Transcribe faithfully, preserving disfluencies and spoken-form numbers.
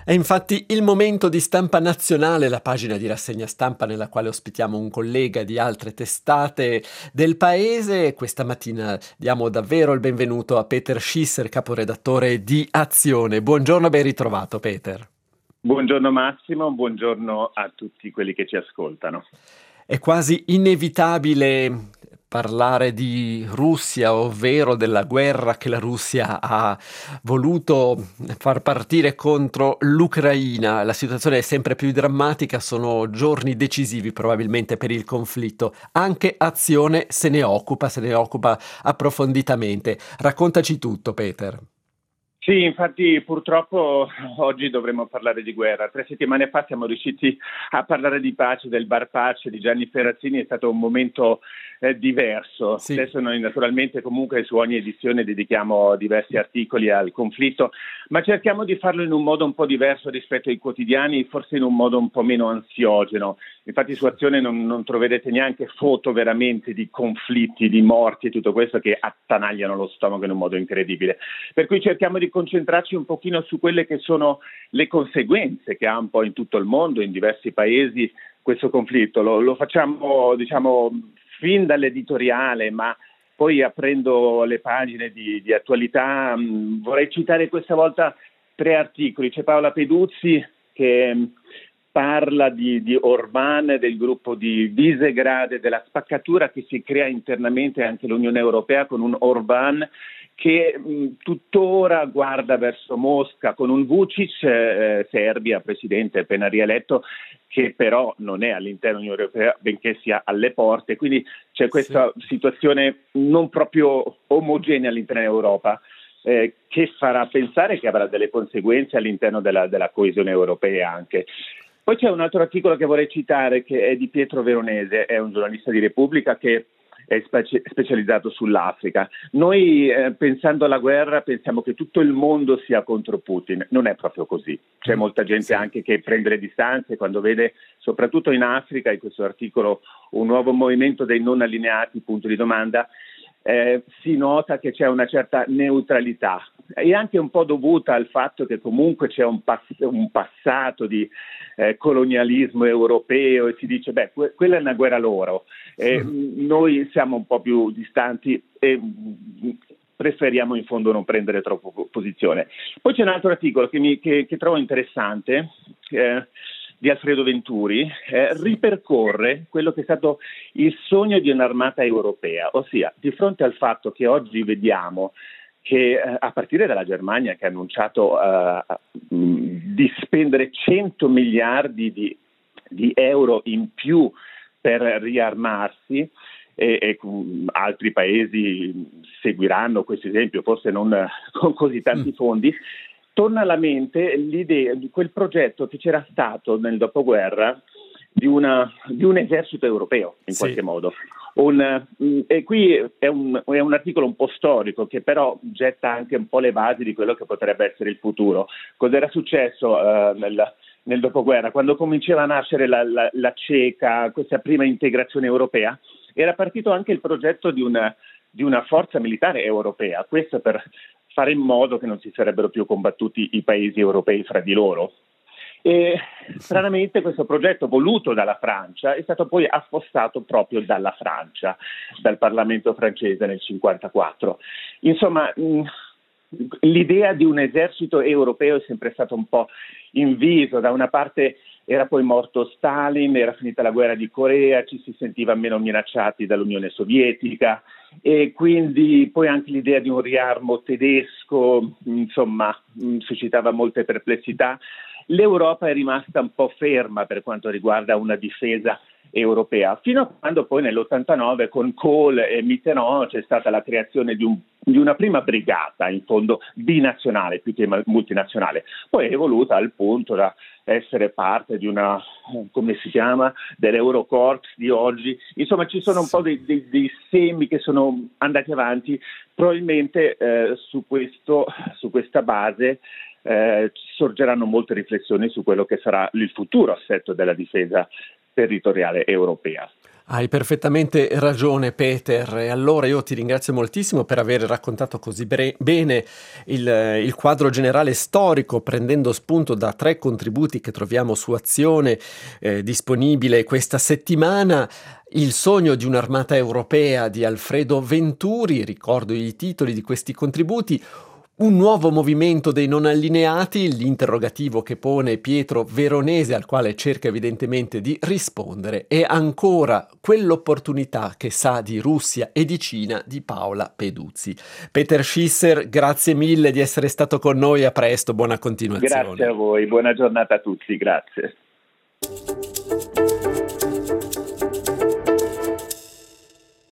È infatti il momento di Stampa Nazionale, la pagina di rassegna stampa nella quale ospitiamo un collega di altre testate del paese. Questa mattina diamo davvero il benvenuto a Peter Schisser, caporedattore di Azione. Buongiorno, ben ritrovato Peter. Buongiorno Massimo, buongiorno a tutti quelli che ci ascoltano. È quasi inevitabile parlare di Russia, ovvero della guerra che la Russia ha voluto far partire contro l'Ucraina. La situazione è sempre più drammatica, sono giorni decisivi probabilmente per il conflitto. Anche Azione se ne occupa, se ne occupa approfonditamente. Raccontaci tutto, Peter. Sì, infatti purtroppo oggi dovremmo parlare di guerra. Tre settimane fa siamo riusciti a parlare di pace, del bar pace di Gianni Ferrazzini, è stato un momento eh, diverso. Sì. Adesso noi naturalmente comunque su ogni edizione dedichiamo diversi articoli al conflitto, ma cerchiamo di farlo in un modo un po' diverso rispetto ai quotidiani, forse in un modo un po' meno ansiogeno. Infatti su Azione non, non troverete neanche foto veramente di conflitti, di morti e tutto questo che attanagliano lo stomaco in un modo incredibile. Per cui cerchiamo di concentrarci un pochino su quelle che sono le conseguenze che ha un po' in tutto il mondo, in diversi paesi, questo conflitto. Lo, lo facciamo, diciamo, fin dall'editoriale, ma poi aprendo le pagine di, di attualità, mh, vorrei citare questa volta tre articoli. C'è Paola Peduzzi che mh, parla di, di Orbán, del gruppo di Visegrad, della spaccatura che si crea internamente anche l'Unione Europea con un Orbán che mh, tuttora guarda verso Mosca, con un Vučić, eh, Serbia, presidente appena rieletto, che però non è all'interno dell'Unione Europea, benché sia alle porte. Quindi c'è questa sì. situazione non proprio omogenea all'interno dell'Europa, eh, che farà pensare che avrà delle conseguenze all'interno della, della coesione europea anche. Poi c'è un altro articolo che vorrei citare, che è di Pietro Veronese, è un giornalista di Repubblica che è speci- specializzato sull'Africa. Noi eh, pensando alla guerra pensiamo che tutto il mondo sia contro Putin, non è proprio così. C'è molta gente sì. anche che prende le distanze quando vede, soprattutto in Africa, in questo articolo, un nuovo movimento dei non allineati, punto di domanda, eh, si nota che c'è una certa neutralità. È anche un po' dovuta al fatto che comunque c'è un, pass- un passato di eh, colonialismo europeo e si dice, beh, que- quella è una guerra loro. Eh, sì. Noi siamo un po' più distanti e mh, preferiamo in fondo non prendere troppo posizione. Poi c'è un altro articolo che, mi, che, che trovo interessante, eh, di Alfredo Venturi, eh, ripercorre quello che è stato il sogno di un'armata europea, ossia di fronte al fatto che oggi vediamo che eh, a partire dalla Germania, che ha annunciato uh, di spendere cento miliardi di, di euro in più per riarmarsi, e, e um, altri paesi seguiranno questo esempio, forse non uh, con così tanti fondi, torna alla mente l'idea di quel progetto che c'era stato nel dopoguerra di, una, di un esercito europeo, in sì. qualche modo. Un, e qui è un, è un articolo un po' storico che però getta anche un po' le basi di quello che potrebbe essere il futuro. Cos'era successo uh, nel, nel dopoguerra? Quando cominciava a nascere la, la, la CECA, questa prima integrazione europea, era partito anche il progetto di una, di una forza militare europea, questo per fare in modo che non si sarebbero più combattuti i paesi europei fra di loro. E stranamente questo progetto voluto dalla Francia è stato poi affossato proprio dalla Francia, dal Parlamento francese nel cinquantaquattro. Insomma, mh, l'idea di un esercito europeo è sempre stata un po' in viso. Da una parte era poi morto Stalin, era finita la guerra di Corea, ci si sentiva meno minacciati dall'Unione Sovietica e quindi poi anche l'idea di un riarmo tedesco, insomma, mh, suscitava molte perplessità. L'Europa è rimasta un po' ferma per quanto riguarda una difesa europea, fino a quando poi nell'ottantanove con Kohl e Mitterrand c'è stata la creazione di, un, di una prima brigata, in fondo binazionale più che multinazionale, poi è evoluta al punto da essere parte di una, come si chiama, dell'Eurocorps di oggi. Insomma ci sono un po' dei, dei, dei semi che sono andati avanti, probabilmente eh, su, questo, su questa base eh, sorgeranno molte riflessioni su quello che sarà il futuro assetto della difesa territoriale europea. Hai perfettamente ragione, Peter. E allora io ti ringrazio moltissimo per aver raccontato così bre- bene il, il quadro generale storico, prendendo spunto da tre contributi che troviamo su Azione, eh, disponibile questa settimana. Il sogno di un'armata europea di Alfredo Venturi, ricordo i titoli di questi contributi. Un nuovo movimento dei non allineati, l'interrogativo che pone Pietro Veronese, al quale cerca evidentemente di rispondere, e ancora quell'opportunità che sa di Russia e di Cina di Paola Peduzzi. Peter Schisser, grazie mille di essere stato con noi, a presto, buona Grazie continuazione. a voi, buona giornata a tutti, grazie.